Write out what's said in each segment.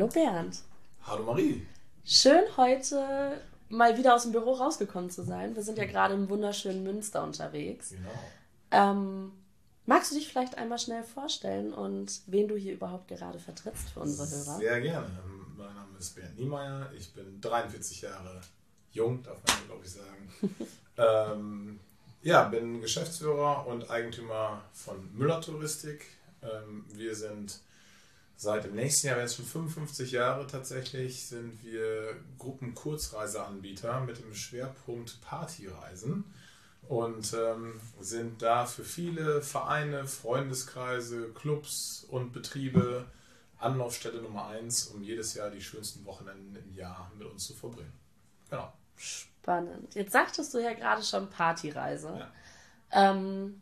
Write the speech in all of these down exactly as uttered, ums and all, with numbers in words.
Hallo Bernd. Hallo Marie. Schön heute mal wieder aus dem Büro rausgekommen zu sein. Wir sind ja gerade im wunderschönen Münster unterwegs. Genau. Ähm, magst du dich vielleicht einmal schnell vorstellen und wen du hier überhaupt gerade vertrittst für unsere Hörer? Sehr gerne. Mein Name ist Bernd Niemeyer. Ich bin dreiundvierzig Jahre jung, darf man glaube ich sagen. ähm, ja, bin Geschäftsführer und Eigentümer von Müller Touristik. Ähm, wir sind seit dem nächsten Jahr, jetzt schon fünfundfünfzig Jahre tatsächlich, sind wir Gruppen-Kurzreiseanbieter mit dem Schwerpunkt Partyreisen und ähm, sind da für viele Vereine, Freundeskreise, Clubs und Betriebe Anlaufstelle Nummer eins, um jedes Jahr die schönsten Wochenenden im Jahr mit uns zu verbringen. Genau. Spannend. Jetzt sagtest du ja gerade schon Partyreise. Ja. Ähm,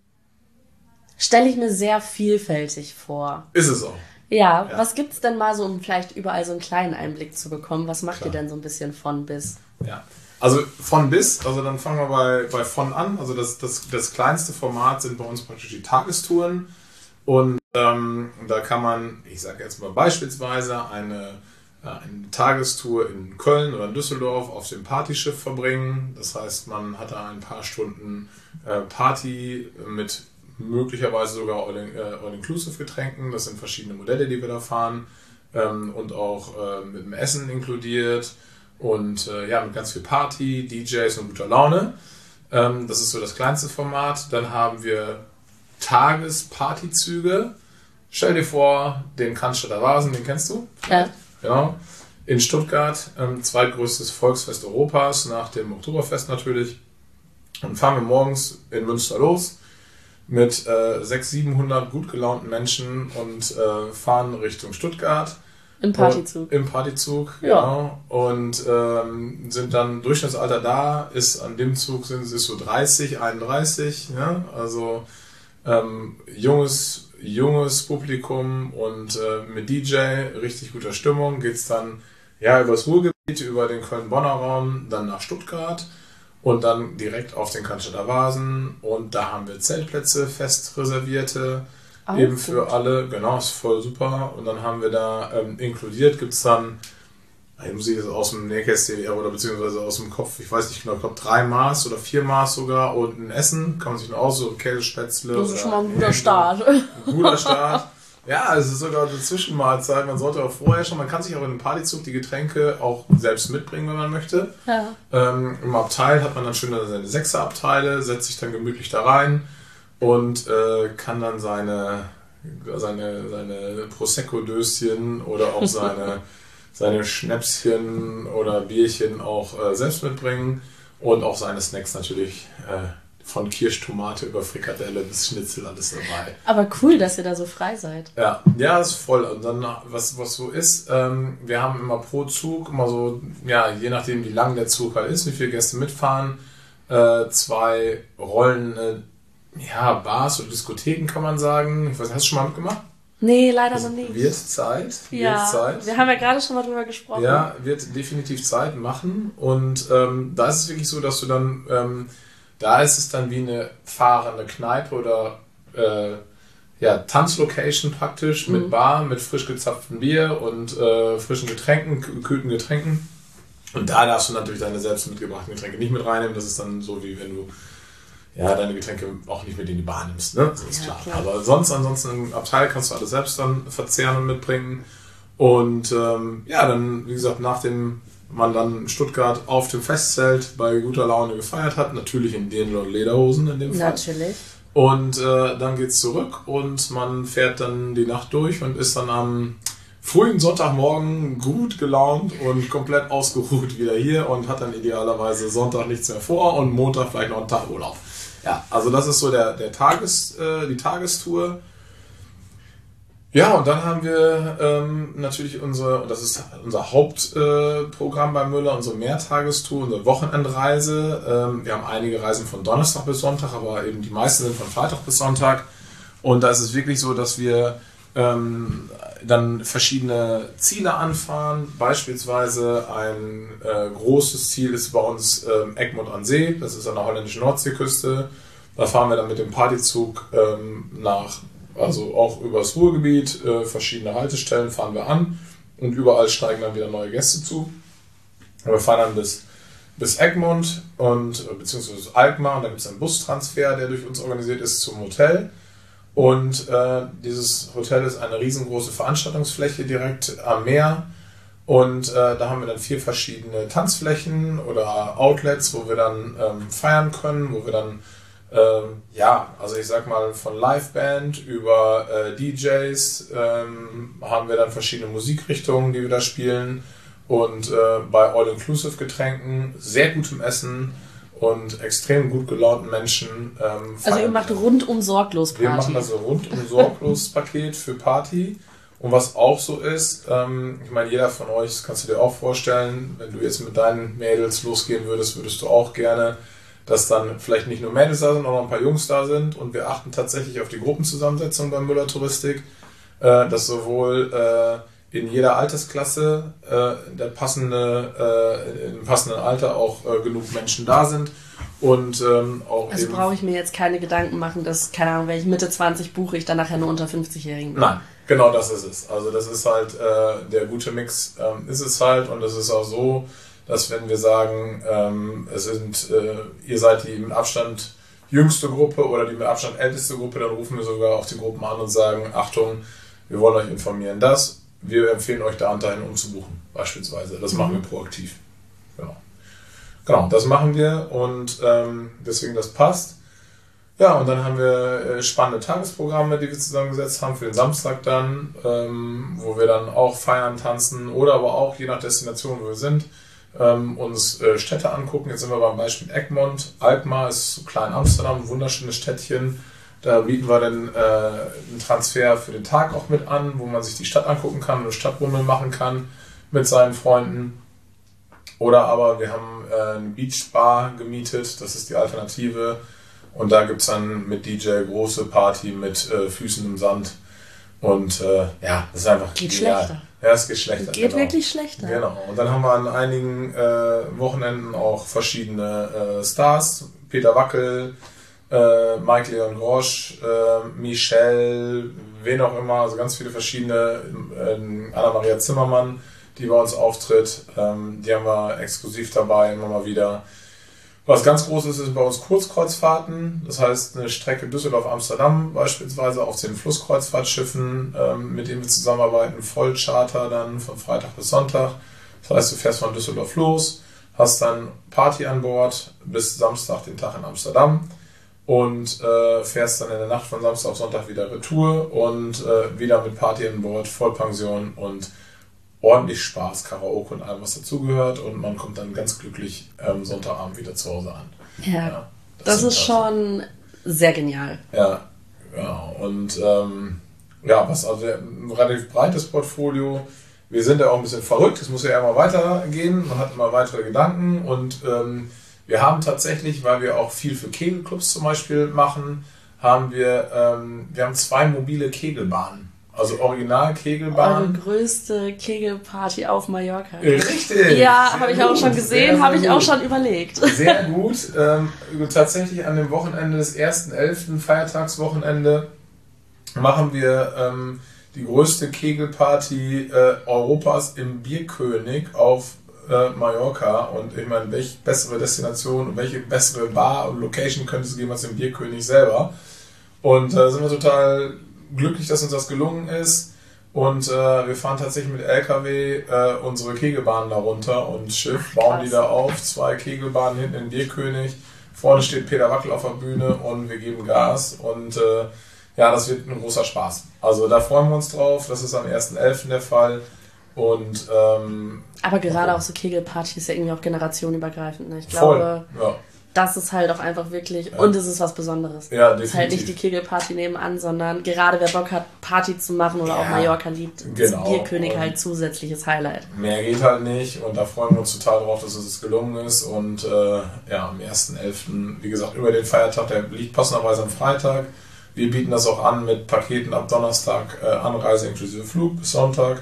stelle ich mir sehr vielfältig vor. Ist es auch. Ja, Ja. Was gibt's denn mal so, um vielleicht überall so einen kleinen Einblick zu bekommen? Was macht Klar. ihr denn so ein bisschen von bis? Ja, also von bis, also dann fangen wir bei, bei von an. Also das, das, das kleinste Format sind bei uns praktisch die Tagestouren. Und ähm, da kann man, ich sage jetzt mal beispielsweise, eine, äh, eine Tagestour in Köln oder in Düsseldorf auf dem Partyschiff verbringen. Das heißt, man hat da ein paar Stunden äh, Party mit möglicherweise sogar All-Inclusive-Getränken. Das sind verschiedene Modelle, die wir da fahren. Ähm, und auch äh, mit dem Essen inkludiert. Und äh, ja, mit ganz viel Party, D Js und guter Laune. Ähm, das ist so das kleinste Format. Dann haben wir Tagespartyzüge. Stell dir vor, den Cannstatter Vasen, den kennst du? Ja. Genau. In Stuttgart, ähm, zweitgrößtes Volksfest Europas, nach dem Oktoberfest natürlich. Und fahren wir morgens in Münster los mit äh, sechshundert, siebenhundert gut gelaunten Menschen und äh, fahren Richtung Stuttgart. Im Partyzug. Und, Im Partyzug, Ja. genau. Und ähm, sind dann, Durchschnittsalter da ist, an dem Zug sind es so dreißig, einunddreißig, ja? Also ähm, junges, junges Publikum und äh, mit D J, richtig guter Stimmung, geht's dann ja übers Ruhrgebiet, über den Köln-Bonner Raum, dann nach Stuttgart. Und dann direkt auf den Cannstatter Vasen. Und da haben wir Zeltplätze, fest reservierte, Auch eben gut. für alle. Genau, ist voll super. Und dann haben wir da ähm, inkludiert, gibt es dann, ich muss ich das aus dem Nähkästchen oder beziehungsweise aus dem Kopf, ich weiß nicht genau, ich glaube drei Maß oder vier Maß sogar und ein Essen. Kann man sich nur aussuchen, Käsespätzle. Das ist oder schon mal ein guter Ente. Start. Ein guter Start. Ja, es ist sogar eine Zwischenmahlzeit. Man sollte auch vorher schon, man kann sich auch in einem Partyzug die Getränke auch selbst mitbringen, wenn man möchte. Ja. Ähm, Im Abteil hat man dann schön seine Sechserabteile, setzt sich dann gemütlich da rein und äh, kann dann seine, seine, seine Prosecco-Döschen oder auch seine, seine Schnäpschen oder Bierchen auch äh, selbst mitbringen und auch seine Snacks natürlich. Äh, Von Kirschtomate über Frikadelle bis Schnitzel, alles dabei. Aber cool, dass ihr da so frei seid. Ja, ja, ist voll. Und dann, was, was so ist, ähm, wir haben immer pro Zug, immer so, ja, je nachdem wie lang der Zug halt ist, wie viele Gäste mitfahren, äh, zwei rollende, ja, Bars oder Diskotheken kann man sagen. Ich weiß, hast du schon mal mitgemacht? Nee, leider noch nicht. Wird Zeit. Ja, wird Zeit. wir haben ja gerade schon mal drüber gesprochen. Ja, wird definitiv Zeit machen. Und ähm, da ist es wirklich so, dass du dann... Ähm, Da ist es dann wie eine fahrende Kneipe oder äh, ja, Tanzlocation praktisch mit Mhm. Bar, mit frisch gezapftem Bier und äh, frischen Getränken, gekühlten Getränken. Und da darfst du natürlich deine selbst mitgebrachten Getränke nicht mit reinnehmen. Das ist dann so, wie wenn du ja, deine Getränke auch nicht mit in die Bar nimmst. Ne? Das ist Ja, klar. klar. Aber sonst, ansonsten im Abteil kannst du alles selbst dann verzehren und mitbringen. Und ähm, ja, dann, wie gesagt, nach dem man dann in Stuttgart auf dem Festzelt bei guter Laune gefeiert hat, natürlich in den Lederhosen in dem Fall. Natürlich. Und äh, dann geht's zurück und man fährt dann die Nacht durch und ist dann am frühen Sonntagmorgen gut gelaunt und komplett ausgeruht wieder hier und hat dann idealerweise Sonntag nichts mehr vor und Montag vielleicht noch einen Tag Urlaub. Ja, also das ist so der, der Tages, äh, die Tagestour. Ja, und dann haben wir ähm, natürlich unsere, und das ist unser Hauptprogramm äh, bei Müller, unsere Mehrtagestour, unsere Wochenendreise. Ähm, wir haben einige Reisen von Donnerstag bis Sonntag, aber eben die meisten sind von Freitag bis Sonntag. Und da ist es wirklich so, dass wir ähm, dann verschiedene Ziele anfahren. Beispielsweise ein äh, großes Ziel ist bei uns ähm, Egmond an See, das ist an der holländischen Nordseeküste. Da fahren wir dann mit dem Partyzug ähm, nach, also auch übers Ruhrgebiet, äh, verschiedene Haltestellen fahren wir an und überall steigen dann wieder neue Gäste zu. Und wir fahren dann bis, bis Egmont und beziehungsweise Alkmaar und da gibt es einen Bustransfer, der durch uns organisiert ist zum Hotel. Und äh, dieses Hotel ist eine riesengroße Veranstaltungsfläche direkt am Meer. Und äh, da haben wir dann vier verschiedene Tanzflächen oder Outlets, wo wir dann ähm, feiern können, wo wir dann, ähm, ja, also ich sag mal von Liveband über äh, D Js ähm, haben wir dann verschiedene Musikrichtungen, die wir da spielen. Und äh, bei All-Inclusive Getränken, sehr gutem Essen und extrem gut gelaunten Menschen. Ähm, also ihr macht rundum sorglos Party. Wir machen also rundum sorglos Paket für Party. Und was auch so ist, ähm, ich meine, jeder von euch, das kannst du dir auch vorstellen, wenn du jetzt mit deinen Mädels losgehen würdest, würdest du auch gerne, dass dann vielleicht nicht nur Mädels da sind, sondern auch ein paar Jungs da sind. Und wir achten tatsächlich auf die Gruppenzusammensetzung bei Müller Touristik, äh, dass sowohl äh, in jeder Altersklasse äh, der passende, äh, im passenden Alter auch äh, genug Menschen da sind. Und, ähm, auch also brauche ich mir jetzt keine Gedanken machen, dass, keine Ahnung, wenn ich Mitte zwanzig buche, ich dann nachher nur unter fünfzigjährigen bin. Nein, genau das ist es. Also das ist halt äh, der gute Mix, ähm, ist es halt. Und es ist auch so, dass wenn wir sagen, ähm, es sind, äh, ihr seid die mit Abstand jüngste Gruppe oder die mit Abstand älteste Gruppe, dann rufen wir sogar auch die Gruppen an und sagen, Achtung, wir wollen euch informieren, dass wir empfehlen euch da und dahin umzubuchen, beispielsweise. Das mhm. machen wir proaktiv. Genau. Genau, das machen wir und ähm, deswegen das passt. Ja, und dann haben wir äh, spannende Tagesprogramme, die wir zusammengesetzt haben für den Samstag dann, ähm, wo wir dann auch feiern, tanzen oder aber auch, je nach Destination, wo wir sind, ähm, uns äh, Städte angucken. Jetzt sind wir beim Beispiel Egmont. Alkmaar ist so klein Amsterdam, ein wunderschönes Städtchen. Da bieten wir dann äh, einen Transfer für den Tag auch mit an, wo man sich die Stadt angucken kann, eine Stadtbummel machen kann mit seinen Freunden. Oder aber wir haben äh, eine Beachbar gemietet, das ist die Alternative. Und da gibt es dann mit D J große Party mit äh, Füßen im Sand. Und äh, ja, das ist einfach geht genial. Schlechter. Ja, es geht schlechter. Geht genau. wirklich schlechter. Genau. Und dann haben wir an einigen äh, Wochenenden auch verschiedene äh, Stars. Peter Wackel, äh, Mike Leon Grosch, äh, Michelle, wen auch immer, also ganz viele verschiedene, äh, Anna-Maria Zimmermann, die bei uns auftritt. Ähm, die haben wir exklusiv dabei, immer mal wieder. Was ganz groß ist, ist bei uns Kurzkreuzfahrten. Das heißt, eine Strecke Düsseldorf-Amsterdam beispielsweise auf den Flusskreuzfahrtschiffen, ähm, mit denen wir zusammenarbeiten. Vollcharter dann von Freitag bis Sonntag. Das heißt, du fährst von Düsseldorf los, hast dann Party an Bord bis Samstag den Tag in Amsterdam und äh, fährst dann in der Nacht von Samstag auf Sonntag wieder Retour und äh, wieder mit Party an Bord, Vollpension und ordentlich Spaß, Karaoke und allem, was dazugehört und man kommt dann ganz glücklich ähm, Sonntagabend wieder zu Hause an. Ja, ja das, das ist schon sehr genial. Ja, ja und ähm, ja, was also ein relativ breites Portfolio. Wir sind ja auch ein bisschen verrückt, es muss ja immer weitergehen, man hat immer weitere Gedanken und ähm, wir haben tatsächlich, weil wir auch viel für Kegelclubs zum Beispiel machen, haben wir, ähm, wir haben zwei mobile Kegelbahnen. Also Original-Kegelbahn. Eure größte Kegelparty auf Mallorca. Richtig. Ja, habe ich auch schon gesehen, habe ich auch schon überlegt. Sehr gut. Ähm, tatsächlich an dem Wochenende des ersten elften Feiertagswochenende machen wir ähm, die größte Kegelparty äh, Europas im Bierkönig auf äh, Mallorca. Und ich meine, welche bessere Destination und welche bessere Bar und Location könnte es geben als im Bierkönig selber? Und da äh, sind wir total glücklich, dass uns das gelungen ist und äh, wir fahren tatsächlich mit L K W äh, unsere Kegelbahnen da runter und Schiff, bauen die da auf, zwei Kegelbahnen hinten in Bierkönig, vorne steht Peter Wackel auf der Bühne und wir geben Gas und äh, ja, das wird ein großer Spaß. Also da freuen wir uns drauf, das ist am ersten elften der Fall und ähm, aber gerade auch so Kegelparty ist ja irgendwie auch generationenübergreifend, ne? Ich glaube, voll, ja. Das ist halt auch einfach wirklich, ja. Und es ist was Besonderes. Ja, definitiv. Es ist halt nicht die Kegelparty nebenan, sondern gerade wer Bock hat, Party zu machen oder ja, auch Mallorca liebt, genau. Ist Bierkönig und halt zusätzliches Highlight. Mehr geht halt nicht und da freuen wir uns total drauf, dass es gelungen ist und äh, ja, am ersten elften wie gesagt, über den Feiertag, der liegt passenderweise am Freitag. Wir bieten das auch an mit Paketen ab Donnerstag, äh, Anreise inklusive Flug bis Sonntag.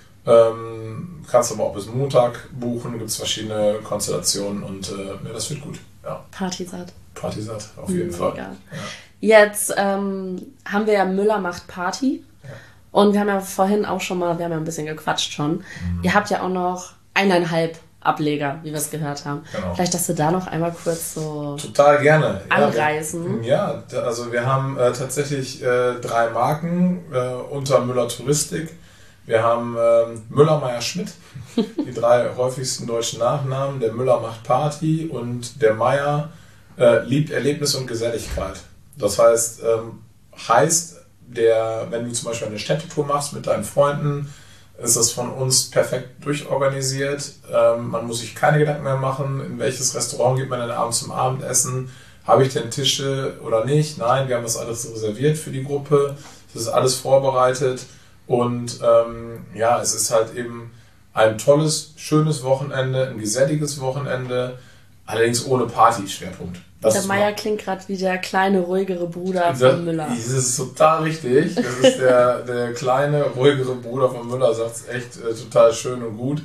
Ähm, kannst aber auch bis Montag buchen, gibt es verschiedene Konstellationen und äh, ja, das wird gut. Ja. Partysatt. Partysatt, auf jeden Mega. Fall. Ja. Jetzt ähm, haben wir ja Müller macht Party. Ja. Und wir haben ja vorhin auch schon mal, wir haben ja ein bisschen gequatscht schon. Mhm. Ihr habt ja auch noch eineinhalb Ableger, wie wir es gehört haben. Genau. Vielleicht, dass du da noch einmal kurz so total gerne anreißen. Ja, wir, ja, also wir haben äh, tatsächlich äh, drei Marken äh, unter Müller Touristik. Wir haben äh, Müller, Meier, Schmidt, die drei häufigsten deutschen Nachnamen. Der Müller macht Party und der Meier äh, liebt Erlebnis und Geselligkeit. Das heißt, ähm, heißt, der, wenn du zum Beispiel eine Städtetour machst mit deinen Freunden, ist das von uns perfekt durchorganisiert. Ähm, man muss sich keine Gedanken mehr machen, in welches Restaurant geht man denn abends zum Abendessen. Habe ich denn Tische oder nicht? Nein, wir haben das alles reserviert für die Gruppe. Das ist alles vorbereitet. Und ähm, ja, es ist halt eben ein tolles, schönes Wochenende, ein geselliges Wochenende, allerdings ohne Party-Schwerpunkt. Das der Meier klingt gerade wie der kleine, ruhigere Bruder von Müller. Das ist total richtig. Das ist der, der kleine, ruhigere Bruder von Müller, sagt es echt äh, total schön und gut.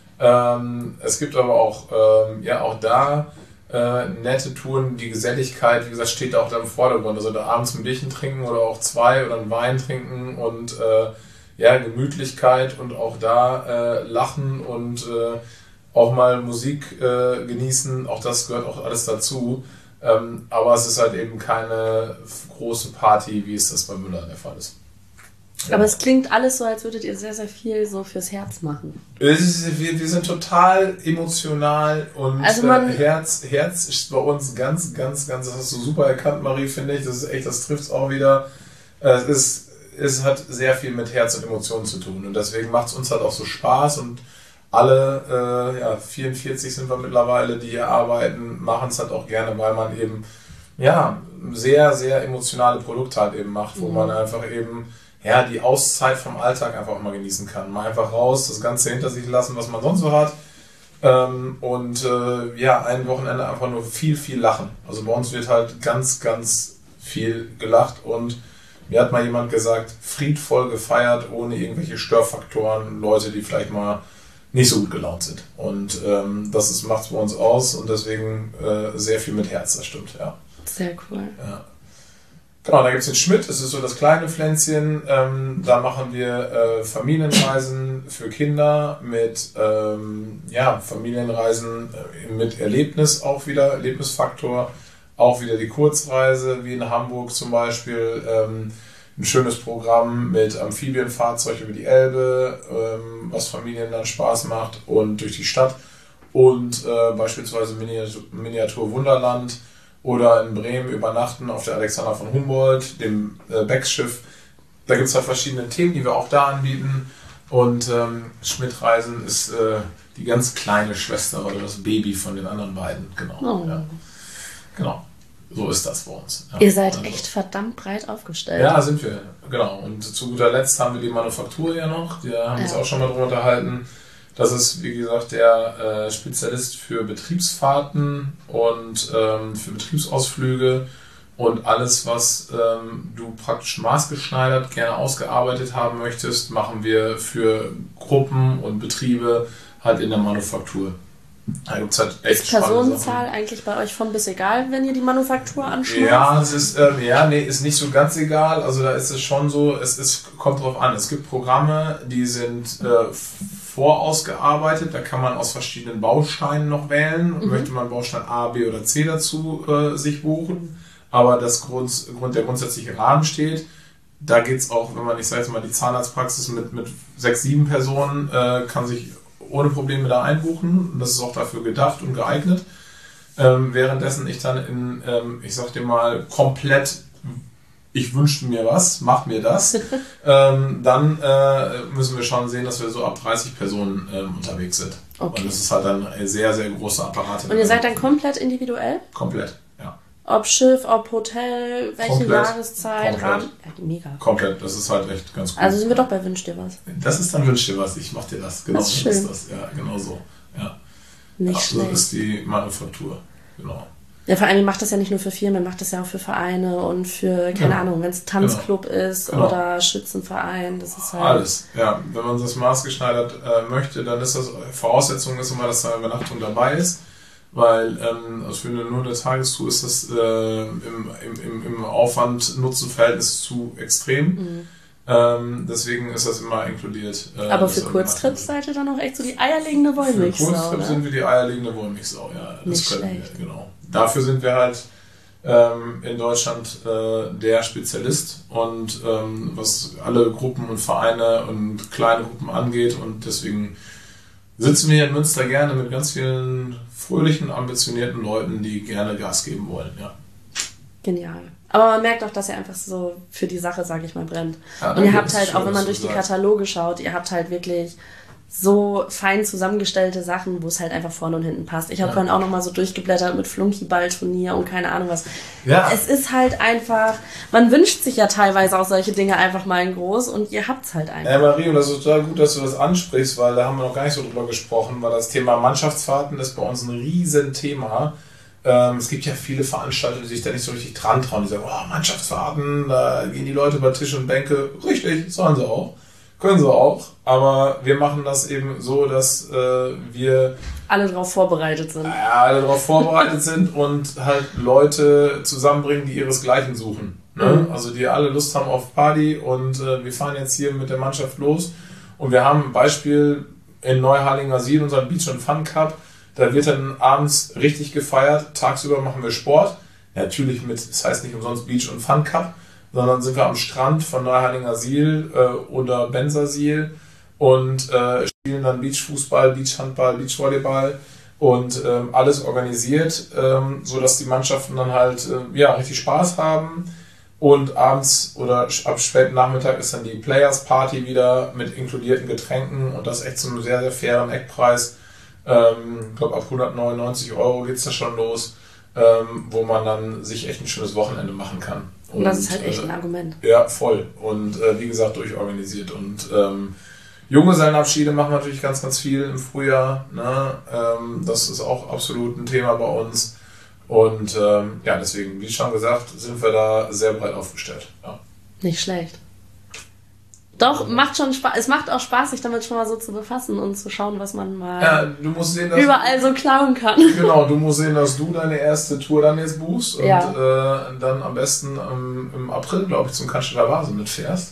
Ähm, es gibt aber auch, ähm, ja, auch da äh, nette Touren. Die Geselligkeit, wie gesagt, steht auch da im Vordergrund. Also da abends ein Bierchen trinken oder auch zwei oder einen Wein trinken und äh, ja, Gemütlichkeit und auch da äh, lachen und äh, auch mal Musik äh, genießen. Auch das gehört auch alles dazu. Ähm, aber es ist halt eben keine große Party, wie es das bei Müller der Fall ist. Ja. Aber es klingt alles so, als würdet ihr sehr, sehr viel so fürs Herz machen. Es ist, wir, wir sind total emotional und also man, äh, Herz, Herz ist bei uns ganz, ganz, ganz, das hast du super erkannt, Marie, finde ich. Das ist echt, das trifft es auch wieder. Es ist, es hat sehr viel mit Herz und Emotionen zu tun und deswegen macht es uns halt auch so Spaß und alle, äh, ja, vierundvierzig sind wir mittlerweile, die hier arbeiten, machen es halt auch gerne, weil man eben, ja, sehr, sehr emotionale Produkte halt eben macht, wo mhm. man einfach eben, ja, die Auszeit vom Alltag einfach mal genießen kann. Mal einfach raus, das Ganze hinter sich lassen, was man sonst so hat. Ähm, und, äh, ja, ein Wochenende einfach nur viel, viel lachen. Also bei uns wird halt ganz, ganz viel gelacht und mir hat mal jemand gesagt, friedvoll gefeiert, ohne irgendwelche Störfaktoren, Leute, die vielleicht mal nicht so gut gelaunt sind. Und ähm, das macht es bei uns aus und deswegen äh, sehr viel mit Herz, das stimmt, ja. Sehr cool. Ja. Genau, da gibt es den Schmidt, das ist so das kleine Pflänzchen. Ähm, da machen wir äh, Familienreisen für Kinder mit ähm, ja, Familienreisen äh, mit Erlebnis auch wieder, Erlebnisfaktor. Auch wieder die Kurzreise, wie in Hamburg zum Beispiel. Ähm, ein schönes Programm mit Amphibienfahrzeug über die Elbe, ähm, was Familien dann Spaß macht und durch die Stadt. Und äh, beispielsweise Miniatur, Miniatur Wunderland oder in Bremen übernachten auf der Alexander von Humboldt, dem äh, Becksschiff. Da gibt es halt verschiedene Themen, die wir auch da anbieten. Und ähm, Schmidt-Reisen ist äh, die ganz kleine Schwester oder das Baby von den anderen beiden. Genau. Oh. Ja. Genau. So ist das bei uns. Ja. Ihr seid also echt verdammt breit aufgestellt. Ja, sind wir. Genau. Und zu guter Letzt haben wir die Manufaktur ja noch. Da haben wir uns ja. auch schon mal drüber unterhalten. Das ist, wie gesagt, der äh, Spezialist für Betriebsfahrten und ähm, für Betriebsausflüge und alles, was ähm, du praktisch maßgeschneidert gerne ausgearbeitet haben möchtest, machen wir für Gruppen und Betriebe halt in der Manufaktur. Da gibt's halt echt ist Personenzahl eigentlich bei euch von bis egal, wenn ihr die Manufaktur anschaut? Ja, es ist, ähm, ja, nee, ist nicht so ganz egal. Also da ist es schon so, es ist, kommt drauf an. Es gibt Programme, die sind äh, vorausgearbeitet. Da kann man aus verschiedenen Bausteinen noch wählen. Mhm. Möchte man Baustein A, B oder C dazu äh, sich buchen. Aber das Grund, Grund, der grundsätzliche Rahmen steht. Da geht's auch, wenn man, ich sage jetzt mal, die Zahnarztpraxis mit, mit sechs, sieben Personen äh, kann sich ohne Probleme da einbuchen. Das ist auch dafür gedacht und geeignet. Ähm, währenddessen ich dann in, ähm, ich sag dir mal, komplett, ich wünschte mir was, mach mir das, ähm, dann äh, müssen wir schon sehen, dass wir so ab dreißig Personen ähm, unterwegs sind. Okay. Und das ist halt dann ein sehr, sehr großer Apparat. Und ihr seid dann komplett individuell? Komplett, ja. Ob Schiff, ob Hotel, welche komplett, Jahreszeit, komplett. Rahmen? Ja, mega. Komplett, das ist halt echt ganz gut. Also sind wir doch bei Wünsch dir was. Das ist dann Wünsch dir was, ich mach dir das. Genau das ist so schön. ist das. Ja, genau so. Ja. Nicht ja, schlecht. So ist die Manufaktur, genau. Ja, vor allem, ihr macht das ja nicht nur für Firmen, ihr macht das ja auch für Vereine und für, keine ja. Ahnung, wenn es Tanzclub genau. ist genau. oder Schützenverein, das ist halt... Alles, ja. Wenn man das maßgeschneidert äh, möchte, dann ist das, Voraussetzung ist immer, dass da eine Übernachtung dabei ist, weil ähm, also für eine nur der Tagestour ist das äh, im, im, im Aufwand-Nutzen-Verhältnis zu extrem. Mhm. Ähm, deswegen ist das immer inkludiert. Äh, Aber für Kurztrips seid ihr dann auch echt so die eierlegende Wollmilchsau. Für Kurztrips sind wir die eierlegende Wollmilchsau, ja. Das Nicht können schlecht. wir, genau. Dafür sind wir halt ähm, in Deutschland äh, der Spezialist und ähm, was alle Gruppen und Vereine und kleine Gruppen angeht, und deswegen sitzen wir hier in Münster gerne mit ganz vielen fröhlichen, ambitionierten Leuten, die gerne Gas geben wollen, ja. Genial. Aber man merkt auch, dass ihr einfach so für die Sache, sage ich mal, brennt. Ja, und ihr habt halt, schön, auch wenn man durch die Kataloge schaut, ihr habt halt wirklich so fein zusammengestellte Sachen, wo es halt einfach vorne und hinten passt. Ich habe ja. vorhin auch nochmal so durchgeblättert mit Flunkyball-Turnier und keine Ahnung was. Ja. Es ist halt einfach, man wünscht sich ja teilweise auch solche Dinge einfach mal in groß, und ihr habt's halt einfach. Ja, Marie, und das ist total gut, dass du das ansprichst, weil da haben wir noch gar nicht so drüber gesprochen, weil das Thema Mannschaftsfahrten ist bei uns ein riesen Thema. Ähm, es gibt ja viele Veranstalter, die sich da nicht so richtig dran trauen. Die sagen, oh, Mannschaftsfahrten, da gehen die Leute über Tisch und Bänke. Richtig, sollen sie auch. Können sie auch. Aber wir machen das eben so, dass äh, wir alle darauf vorbereitet sind. Ja, alle darauf vorbereitet sind und halt Leute zusammenbringen, die ihresgleichen suchen. Ne? Mhm. Also die alle Lust haben auf Party, und äh, wir fahren jetzt hier mit der Mannschaft los. Und wir haben ein Beispiel in Neuharlinger Siel, unseren Beach and Fun Cup. Da wird dann abends richtig gefeiert. Tagsüber machen wir Sport. Ja, natürlich mit, das heißt nicht umsonst Beach und Fun Cup, sondern sind wir am Strand von Neuharlinger Siel äh, oder Bensersiel und äh, spielen dann Beachfußball, Beachhandball, Beachvolleyball und ähm, alles organisiert, ähm, so dass die Mannschaften dann halt äh, ja richtig Spaß haben. Und abends oder ab späten Nachmittag ist dann die Players Party wieder mit inkludierten Getränken, und das echt zu einem sehr, sehr fairen Eckpreis. Ähm, ich glaube, ab hundertneunundneunzig Euro geht es da schon los, ähm, wo man dann sich echt ein schönes Wochenende machen kann. Und, und das ist halt echt ein Argument. Äh, ja, voll. Und äh, wie gesagt, durchorganisiert. Und ähm, Junggesellenabschiede machen natürlich ganz, ganz viel im Frühjahr. Ne? Ähm, das ist auch absolut ein Thema bei uns. Und ähm, ja, deswegen, wie schon gesagt, sind wir da sehr breit aufgestellt. Ja. Nicht schlecht. Doch, macht schon Spaß. Es macht auch Spaß, sich damit schon mal so zu befassen und zu schauen, was man mal ja, du musst sehen, dass überall so klauen kann. Genau, du musst sehen, dass du deine erste Tour dann jetzt buchst und ja. äh, dann am besten ähm, im April, glaube ich, zum Cannstatter Vase mitfährst.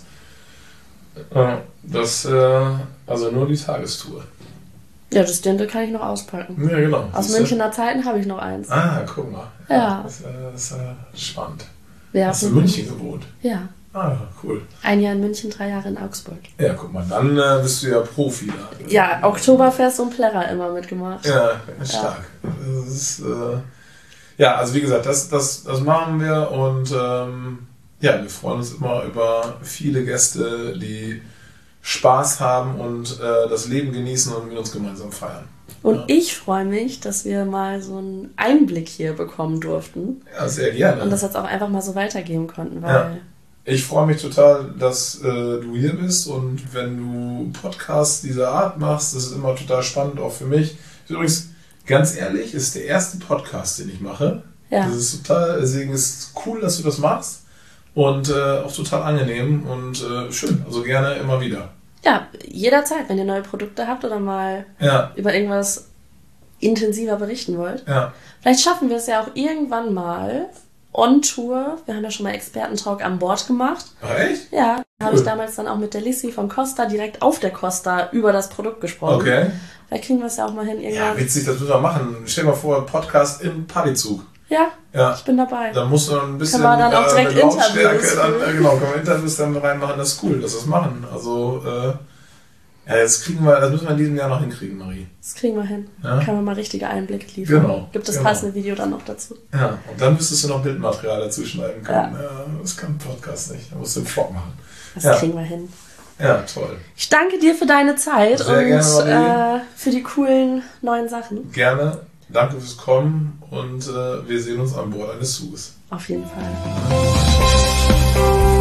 Äh, das, äh, also nur die Tagestour. Ja, das Dirndl kann ich noch auspacken. Ja, genau. Aus Münchner Zeiten habe ich noch eins. Ah, guck mal. Ja. ja. Das, das ist äh, spannend. Wer Hast du in München gewohnt? Ja. Ah, cool. Ein Jahr in München, drei Jahre in Augsburg. Ja, guck mal, dann äh, bist du ja Profi da. Ja, Oktoberfest und Plärrer immer mitgemacht. Ja, stark. Ja, das ist, äh, ja also wie gesagt, das, das, das machen wir, und ähm, ja, wir freuen uns immer über viele Gäste, die Spaß haben und äh, das Leben genießen und mit uns gemeinsam feiern. Und ja. ich freue mich, dass wir mal so einen Einblick hier bekommen durften. Ja, sehr gerne. Und das jetzt auch einfach mal so weitergeben konnten, weil... Ja. Ich freue mich total, dass äh, du hier bist, und wenn du Podcasts dieser Art machst, das ist immer total spannend, auch für mich. Übrigens, ganz ehrlich, ist der erste Podcast, den ich mache. Ja. Das ist total, deswegen ist es cool, dass du das machst, und äh, auch total angenehm und äh, schön, also gerne immer wieder. Ja, jederzeit, wenn ihr neue Produkte habt oder mal ja. über irgendwas intensiver berichten wollt. Ja. Vielleicht schaffen wir es ja auch irgendwann mal on Tour. Wir haben ja schon mal Expertentalk an Bord gemacht. Ach, echt? Ja, da cool. habe ich damals dann auch mit der Lissy von Costa direkt auf der Costa über das Produkt gesprochen. Okay. Vielleicht kriegen wir es ja auch mal hin. Irgendwann. Ja, witzig, das müssen wir machen. Stell dir mal vor, Podcast im Partizug. Ja, ja, ich bin dabei. Da musst du dann ein bisschen können wir dann auch direkt äh, Lautstärke, Interviews. Dann, äh, genau, können wir Interviews dann reinmachen. Das ist cool, dass wir das machen. Also, äh, ja, jetzt kriegen wir, das müssen wir in diesem Jahr noch hinkriegen, Marie. Das kriegen wir hin. Ja? Können wir mal richtige Einblicke liefern. Genau. Gibt es genau. passende Video dann noch dazu. Ja, und dann müsstest du noch Bildmaterial dazu schneiden können. Ja. Ja, das kann ein Podcast nicht. Da musst du einen Vlog machen. Das ja. kriegen wir hin. Ja, toll. Ich danke dir für deine Zeit Sehr und gerne, äh, für die coolen neuen Sachen. Gerne. Danke fürs Kommen, und äh, wir sehen uns an Bord eines Zuges. Auf jeden Fall.